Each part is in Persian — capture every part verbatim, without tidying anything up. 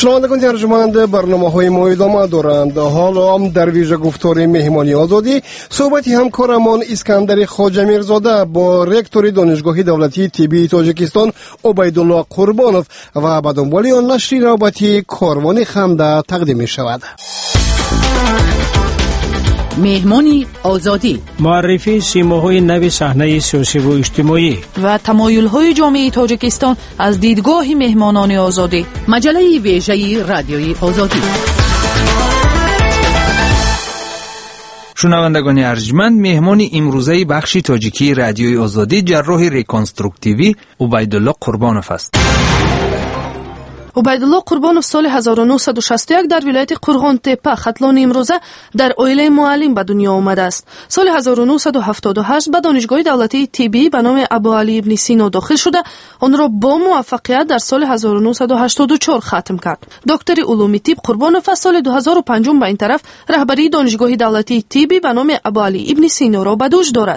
شنوندگان ارجمند، برنامه‌های ما ادامه دارند. حالا هم در ویژه گفتار مهمانی آزادی صحبتی همکارمان اسکندر خواجه میرزاده با رکتور دانشگاه دولتی طبی تاجیکستان عبیدالله قربانوف و به دنبال آن نشر رابطه کاروان خنده تقدیم می شود. مهمانی آزادی، معرفی سیماهای نو صحنه سیاسی و اجتماعی و تمایل‌های جامعه تاجیکستان از دیدگاه مهمانان آزادی. مجله ویژه رادیوی آزادی. شنوندگان ارجمند، مهمان امروزه بخش تاجیکی رادیوی آزادی جراح ریکانستروکتیوی عبیدالله قربانوف است. عبیدالله قربانوف سال هزار و نهصد و شصت و یک در ولایت قرغان تپه ختلان امروزه در عائله معلم به دنیا آمده است. سال هزار و نهصد و هفتاد و هشت به دانشگاه دولتی طبی به نام ابوعلی ابن سینا داخل شده، آن را با موفقیت در سال هزار و نهصد و هشتاد و چهار ختم کرد. دکتر علوم طب قربانوف از سال دو هزار و پنج به این طرف رهبری دانشگاه دولتی طبی به نام ابوعلی ابن سینا را به دوش دارد.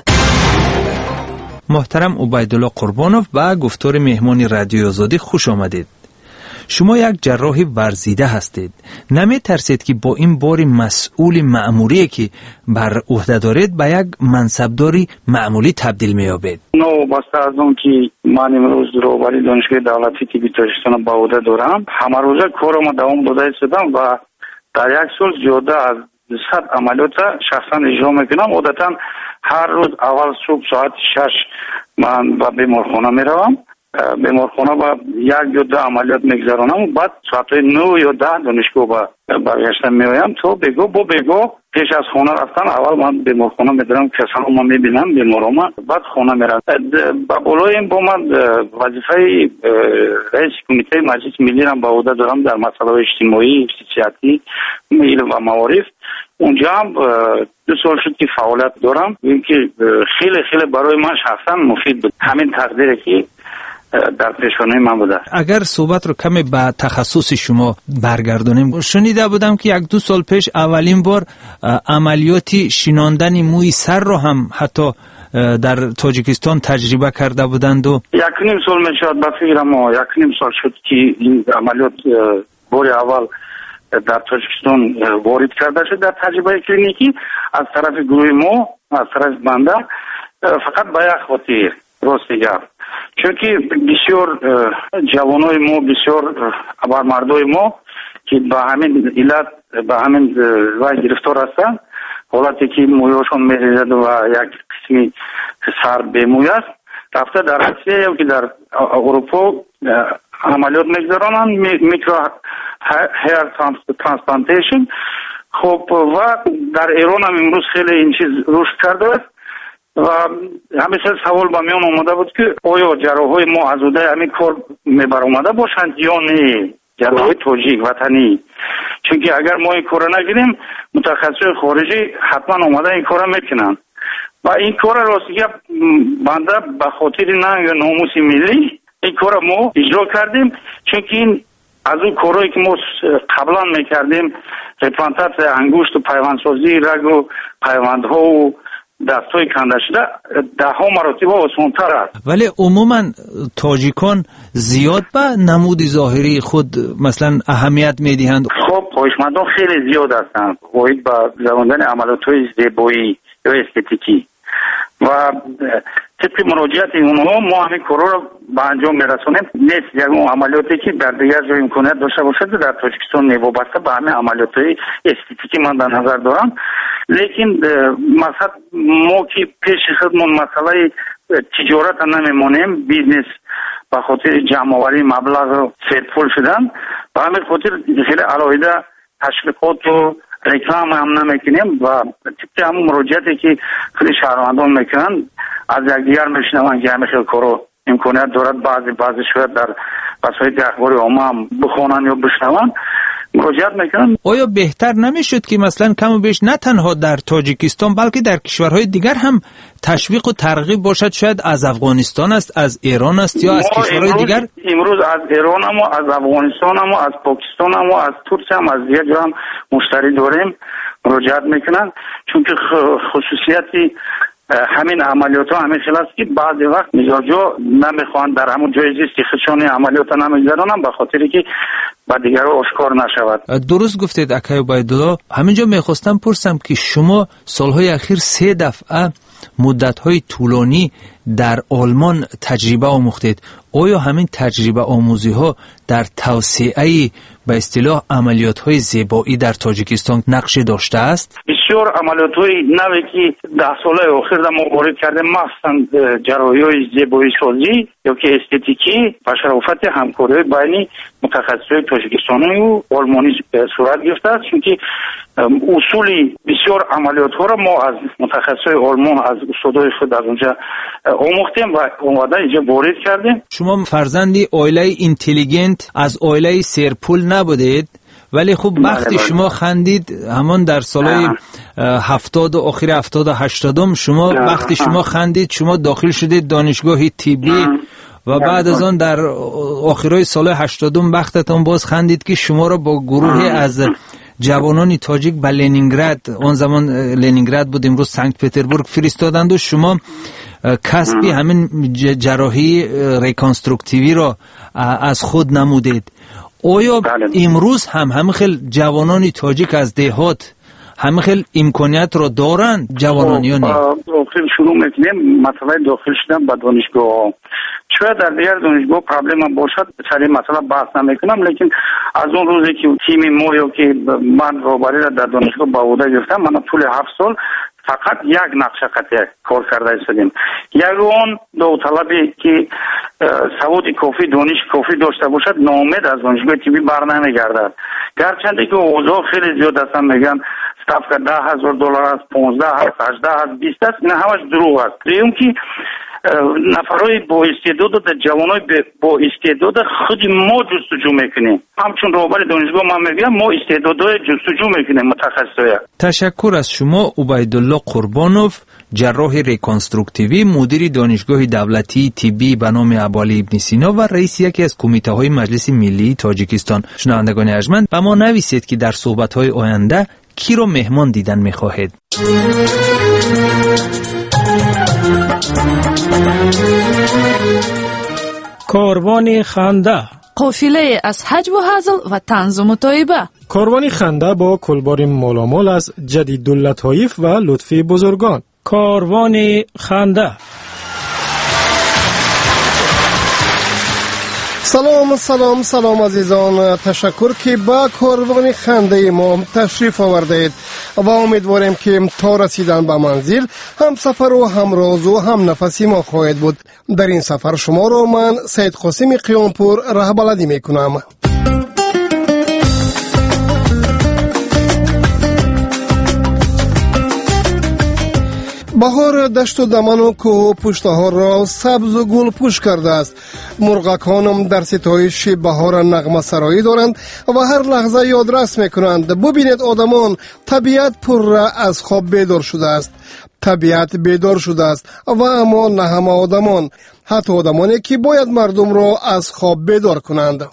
محترم عبیدالله قربانوف، به گفتار مهمان رادیوی آزادی خوش آمدید. شما یک جراح ورزیده هستید. نمی ترسید که با این بار مسئول مأموری که بر عهده دارید به یک منصبداری معمولی تبدیل می‌یابید؟ نو باسته از اون که من امروز رهبری دانشگاه دولتی طبی تاجیکستان به عهده دارم، همه روزه کارم دوام داده شدم و در یک سال زیاده از صد عملیات شخصا اجرا میکنم. عادتا هر روز اول صبح ساعت شش من به بیمارخانه میروم. بیمارخانه با یک یا دو عملیات میگذرانم و بعد ساعت نه یا ده دانشگاه با برگشتم میایم. تو بگو با بگو پیش از خانه رفتن اول من بیمارخانه میدارم، کسانو من میبینم بیمارم، بعد خانه میرم. با بالای این با من وظیفه رئیس کمیته مجلس ملی را به عهده دارم در مسائل اجتماعی، سیاسی، علم و معارف. اونجا هم دو سال شد که فعالیت دارم، اینکه خیلی خیلی برای من شخصا مفید بود. همین تقدیری که در پیشانه من بوده. اگر صحبت رو کمی به تخصص شما برگردانیم، شنیده بودم که یک دو سال پیش اولین بار عملیاتی شیناندن موی سر رو هم حتی در تاجیکستان تجربه کرده بودند و یک نیم سال میشد به فکرم یک نیم سال شد که این عملیات بار اول در تاجیکستان وارد کرده شد در تجربه کلینیکی از طرف گروه ما، از طرف بنده، فقط به یک خاطر راستیگر، چون که بسیار جوانای ما، بسیار ابرمردای ما که به همین علت به همین وای گرفتار هستند، حالتی که مویاشون میریزد و یک قسمی سر به موی است، رفته در روسیه یا که در اروپا عملیات میگذارانند، میکرو هیر ترانسپلانتیشن. خب و در ایران هم امروز خیلی این چیز رشد کرده است و همیشه سوال با میان آمده بود که آیا جراحای ما از اوده همین کار میبر آمده باشند یا نه، جراحای تاجیک وطنی. چون که اگر ما این کار نگیریم متخصص خارجی حتما آمده این کار میکنن و این کار راستی بنده به خاطر ننگ و ناموس ملی این کار ما اجرا کردیم، چون که این از اون کارهایی که ما قبلا میکردیم، ریپلانتاسیون انگشت و پیوندسازی رگ و پیوندها و دستای کنده شده ده ها مراتب آسان‌تر است. ولی عموما تاجیکان زیاد به نمود ظاهری خود مثلا اهمیت میدهند. خب خواهشمندان خیلی زیاد هستند، باید با زماندن عملیات‌های زیبایی یا استتیکی و طبق مراجعت اونها ما همین کارا رو به انجام میرسونیم. نیست یک اون عملیاتی که در دیگر جای امکانیت داشته باشد در تاجیکستان وابسته به همین عملیات‌های استتیکی من در نظر دارم. لیکن مثلا ما که پیش خودمون مسئله تجارت نمیمونیم، بیزنس به خاطر جمع‌آوری مبلغ سرپول شدن و همین خاطر خیلی علاوه تشویقات و رکلام هم نمیکنیم و طبق همون مراجعتی که خیلی شهروندان میکنن از یکدیگر میشنون که همین خیلی کارو امکانیت دارد بعضی بعضی شاید در وسایل اخباری عامه هم بخونن یا بشنون مراجعت میکنن. آیا بهتر نمیشد که مثلا کم و بیش نه تنها در تاجیکستان بلکه در کشورهای دیگر هم تشویق و ترغیب باشد؟ شاید از افغانستان است، از ایران است یا از کشورهای دیگر؟ امروز از ایران هم و از افغانستان هم و از پاکستان هم و از ترکیه هم از دیگر جا هم مشتری داریم مراجعت میکنن، چون که خصوصیتی همین عملیات ها همین خیلی است که بعضی وقت میزاجا نمیخوان در همون جای زیستی خودشان عملیات ها نمیگذارن به خاطری که با دیگر آشکار نشود. درست گفتید آقای عبیدالله. همینجا میخواستم پرسم که شما سالهای اخیر سه دفعه مدت‌های طولانی در آلمان تجربه آموختید. آیا همین تجربه آموزی ها در توسعه به اصطلاح عملیات های زیبایی در تاجیکستان نقش داشته است؟ بسیار عملیات های نوی که ده ساله آخر در ما وارد کرده، مخصوصا جراحی های زیبایی سازی یا که استتیکی و شرافت همکاری بین متخصصای تاجیکستانی و آلمانی صورت گرفته است، چون که اصولی بسیار عملیات ها را ما از متخصصای آلمان از استادای خود از اونجا آموختیم و اومده اینجا وارد کردیم. شما فرزندی عائله اینتلیگنت از عائله سرپول نبودید، ولی خب وقتی شما خندید همان در سالهای هفتاد و آخر هفتاد و هشتادم شما وقتی شما خندید شما داخل شدید دانشگاه طبی و بعد از آن در آخرای سال هشتادم وقتتان باز خندید که شما را با گروه از جوانان تاجیک به لنینگراد، آن زمان لنینگراد بود امروز سنت پتربورگ، فرستادند و شما کسبی همین جراحی ریکانستروکتیوی را از خود نمودید. آیا امروز هم همه خیل جوانان تاجیک از دهات همه خیل امکانیت را دارند جوانان یا نه؟ داخل شروع میکنیم مسئله داخل شدن به دانشگاه. شاید در دیگر دانشگاه پرابلم باشد، سری مثلا بحث نمیکنم، لیکن از اون روزی که تیم ما یا که من رهبری را در دانشگاه به عهده گرفتم، من طول هفت سال فقط یک نقشه قطعی کار کرده ایستادیم. یگان داوطلبی که سواد کافی دانش کافی داشته باشد ناامید از دانشگاه طبی برنمیگردد. گرچه که اوضاع خیلی زیاد هستن، میگن ستافکا ده هزار دلار است، پانزده هست، هجده هست، بیست است، این همش دروغ است. دیگه که نفرای با استعداد و جوانای با استعداد خود ما جستجو میکنیم. همچون رهبر دانشگاه من میگم ما استعدادای جستجو میکنیم متخصصای. تشکر از شما عبیدالله قربانوف، جراح ریکانستروکتیوی، مدیر دانشگاه دولتی طبی به نام ابوعلی ابن سینا و رئیس یکی از کمیته های مجلس ملی تاجیکستان. شنوندگان ارجمند، و ما نویسید که در صحبت های آینده کی رو مهمان دیدن میخواهید. کاروان خنده، قافله از حج و هزل و طنز و مطایبه. کاروان خنده با کلبار مالامال از جدیداللطایف و لطفی بزرگان. کاروان خنده. سلام سلام سلام عزیزان، تشکر که با کاروان خنده ما تشریف آوردید و امیدواریم که تا رسیدن به منزل هم سفر و هم راز و هم نفسی ما خواهد بود. در این سفر شما رو من سید قاسم قیامپور رهبردی میکنم. بهار دشت و دمن و کوه و پشت ها را سبز و گل پوش کرده است. مرغکانم در ستایش بهار نغمه سرایی دارند و هر لحظه یادرس میکنند. ببینید آدمان، طبیعت پر را از خواب بیدار شده است. طبیعت بیدار شده است و اما نه همه آدمان، حتی آدمانی که باید مردم را از خواب بیدار کنند.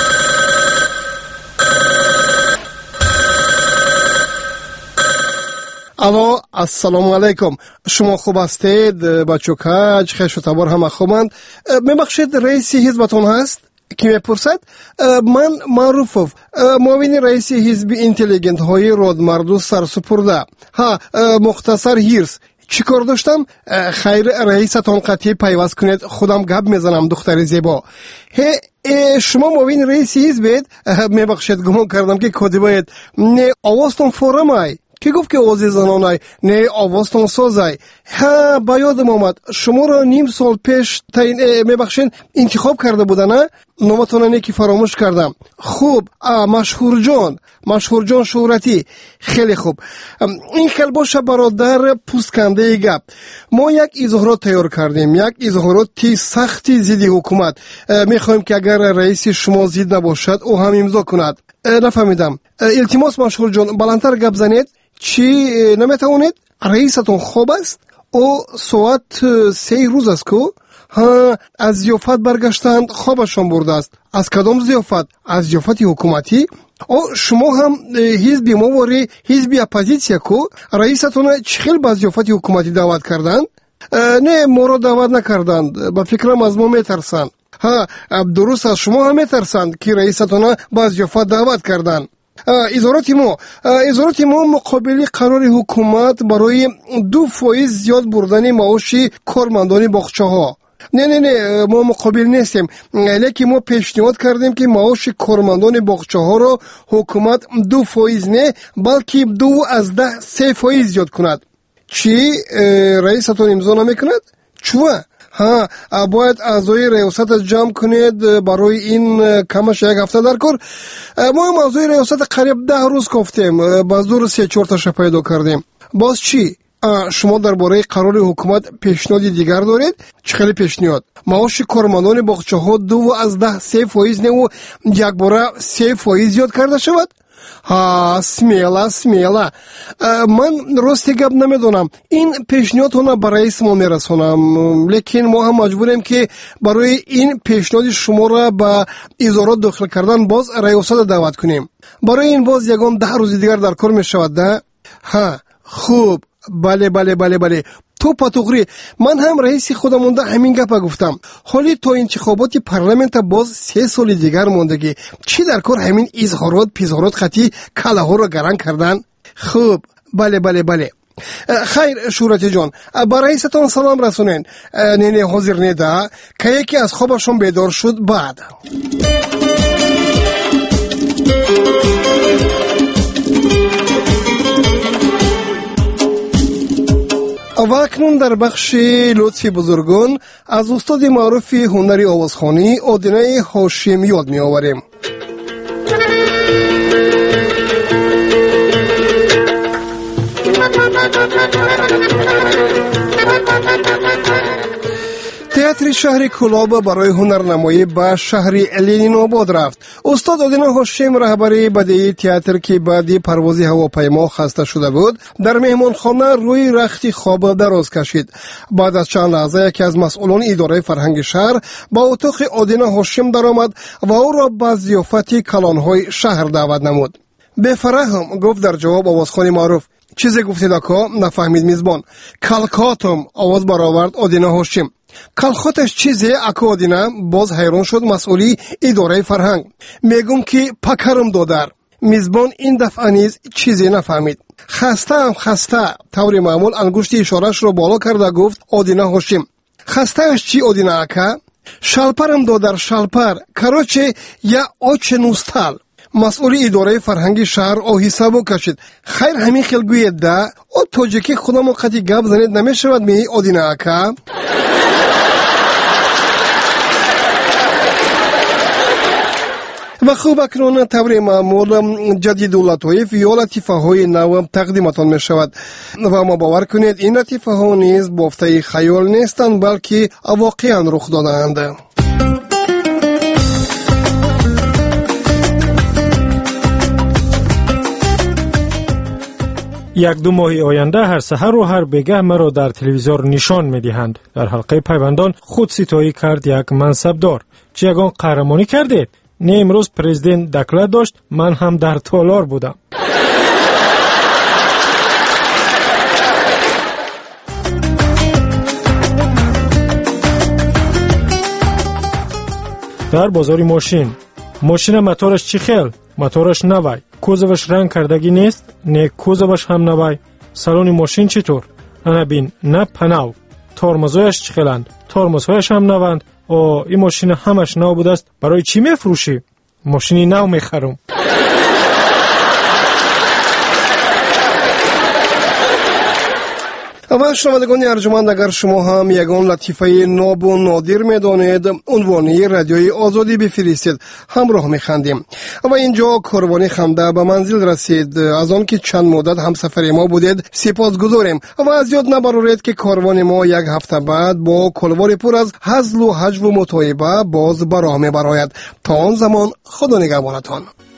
الو، السلام علیکم. شما خوب هستید؟ بچو کج خیش و تبار همه خوبند؟ میبخشید رئیس حزبتون هست؟ کی میپرسد؟ من معروفوف، معاون رئیس حزب اینتلیگنت های رادمردو سرسپرده. ها، مختصر هیرس. چی کار داشتم؟ خیر رئیستان قطعی پیوست کنید، خودم گپ میزنم دختر زیبا. هی شما معاون رئیس حزبید؟ میبخشید گمان کردم که کاتباید. نه آوازتون فورم ای کی گفت که آوازی زنانه؟ نه آوازتون سازه. ها، با یادم آمد شما را نیم سال پیش تا میبخشین انتخاب کرده بودن، نه؟ نامتون نیکی فراموش کردم. خوب، مشهور جان، مشهور جان شهرتی. خیلی خوب. این خیلی باشه برادر پوستکنده گپ. ما یک اظهارات تیار کردیم، یک اظهاراتی سختی ضد حکومت. میخوایم که اگر رئیس شما ضد نباشد او هم امضا کند. نفهمیدم. التماس مشهور جان بلندتر گپ زنید. چی نمیتونید؟ رئیستون خوب است؟ او ساعت سه روز است که ها از زیافت برگشتند، خوابشان برده است. از کدام زیافت؟ از زیافت حکومتی؟ او شما هم حزب ما وری حزب اپوزیسیا کو رئیستون چخیل بازیافتی حکومتی دعوت کردن؟ نه ما رو دعوت نکردند. با فکرم از ما میترسند. ها درست از شما هم میترسند که رئیستون بازیافت دعوت کردند. اظهارات ما اظهارات ما مقابل قرار حکومت برای دو فایز زیاد بردن معاش کارمندان باغچه ها. نه نه نه ما مقابل نیستیم، لیکن ما پیشنهاد کردیم که معاش کارمندان باغچه ها را حکومت دو فایز نه بلکه دو از ده سه فایز زیاد کند. چی رئیستون امضا نمیکند؟ چوا؟ ها باید اعضای ریاست جمع کنید برای این کمش یک هفته در کار. ما هم اعضای ریاست قریب ده روز گفتیم، باز دور سه چهار تاش پیدا کردیم. باز چی؟ شما درباره قرار حکومت پیشنهاد دیگر دارید؟ چه خیلی پیشنهاد؟ معاش کارمندان باغچه ها دو از ده سه فایز نه و یک باره سه فایز زیاد کرده شود؟ ها سمیلا سمیلا من راستی گپ نمیدونم این پیشنهاد ها برای اسم میرسونم، لیکن ما هم مجبوریم که برای این پیشنهاد شما را به اظهارات داخل کردن باز ریاست دعوت کنیم. برای این باز یگان ده روز دیگر در کار می شود ده؟ ها خوب بله بله بله بله تو پاتوغری من هم رئیس خودم مونده همین گپا گفتم. حالی تا انتخابات پارلمنت باز سه سال دیگر موندگی چی در کار همین اظهارات پیزهارات خطی کله ها رو گران کردن؟ خوب بله بله بله خیر شورت جان با رئیستان سلام رسونین. نه نه حاضر نیده که یکی از خوابشون بیدار شد بعد و اکنون در بخش لطفی بزرگان از استاد معروف هنری آوازخوانی آدینه هاشم یاد می آوریم. تئاتر شهر کلاب برای هنرنمایی به شهر لنین آباد رفت. استاد آدینه هاشم رهبری بدیعی تئاتر که بعد پرواز هواپیما خسته شده بود در مهمانخانه روی رخت خواب دراز کشید. بعد از چند لحظه یکی از مسئولان اداره فرهنگ شهر با اتاق آدینه هاشم درآمد و او را به ضیافت کلانهای شهر دعوت نمود. بفرهم گفت در جواب آوازخوان معروف. چیزی گفتید آقا؟ نفهمید میزبان. کلکاتم آواز برآورد آدینه هاشم. کلخاتش چیزی اکو آدینه؟ باز حیران شد مسئولی اداره فرهنگ. میگم که پکرم دادر. میزبان این دفعه نیز چیزی نفهمید. خسته هم خسته طور معمول انگشت اشارش رو بالا کرده گفت آدینه هاشم. خستهش چی آدینه اکا؟ شلپرم دادر شلپر کراچه یا آچ نوستال. مسئول اداره فرهنگی شهر آهسته بو کشید. خیر همین خیل گوید ده او توجیکی خودم قطعی گپ زنید نمیشود می آدینه اکا؟ و خوب اکنون طور معمول جدید دولت‌های یا لطیفه های نو تقدیمتان می شود و ما باور کنید این لطیفه ها نیز بافته خیال نیستند بلکه واقعا رخ دادند. یک دو ماه آینده هر سحر و هر بگه مرا در تلویزیون نشان می دهند. در حلقه پیوندان خود ستایی کرد یک منصبدار. چه یگان قهرمانی کردید؟ نه امروز پرزیدنت دکلت داشت من هم در تالار بودم. در بازار ماشین ماشین موتورش چی خیل؟ موتورش نوای. کوزوش رنگ کردگی نیست؟ نه کوزوش هم نوای. سالن ماشین چطور؟ نه بین نه پناو. ترمزهایش چی خیلند؟ ترمزهایش هم نوند. او این ماشین همش نو بوده است. برای چی میفروشی؟ ماشینی نو میخرم. و شنوندگان ارجمند اگر شما هم یگان لطیفه ناب و نادر میدانید عنوانی رادیوی آزادی بفرستید همراه میخندیم. و اینجا کاروان خنده به منزل رسید. از آن که چند مدت همسفر ما بودید سپاسگزاریم و از یاد نبرید که کاروان ما یک هفته بعد با کلوار پر از هزل و هجو و متاعبه باز براه میبراید. تا آن زمان خدا نگهبانتان.